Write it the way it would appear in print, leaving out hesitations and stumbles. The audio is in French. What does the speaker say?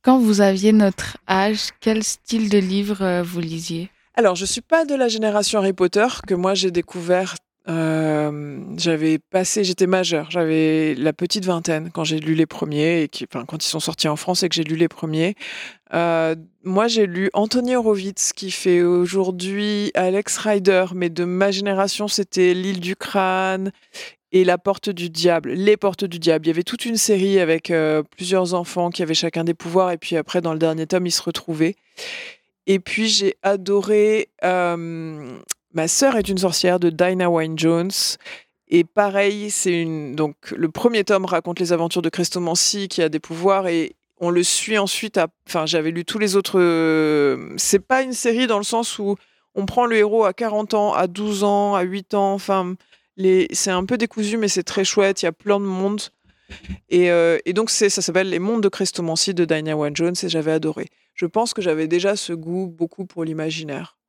Quand vous aviez notre âge, quel style de livre vous lisiez? Alors, je suis pas de la génération Harry Potter que moi j'ai découvert. J'étais majeure, j'avais la petite vingtaine quand j'ai lu les premiers enfin, quand ils sont sortis en France et que j'ai lu les premiers. Moi, j'ai lu Anthony Horowitz qui fait aujourd'hui Alex Rider, mais de ma génération, c'était L'île du crâne et La porte du diable, Les portes du diable. Il y avait toute une série avec plusieurs enfants qui avaient chacun des pouvoirs et puis après, dans le dernier tome, ils se retrouvaient. Et puis j'ai adoré Ma sœur est une sorcière de Dinah Wynne Jones. Et pareil, donc le premier tome raconte les aventures de Crestomancy qui a des pouvoirs et on le suit ensuite enfin, j'avais lu tous les autres. C'est pas une série dans le sens où on prend le héros à 40 ans, à 12 ans, à 8 ans. Enfin, c'est un peu décousu, mais c'est très chouette. Il y a plein de monde. Et donc, ça s'appelle Les Mondes de Crestomancy de Dinah Wynne Jones et j'avais adoré. Je pense que j'avais déjà ce goût beaucoup pour l'imaginaire.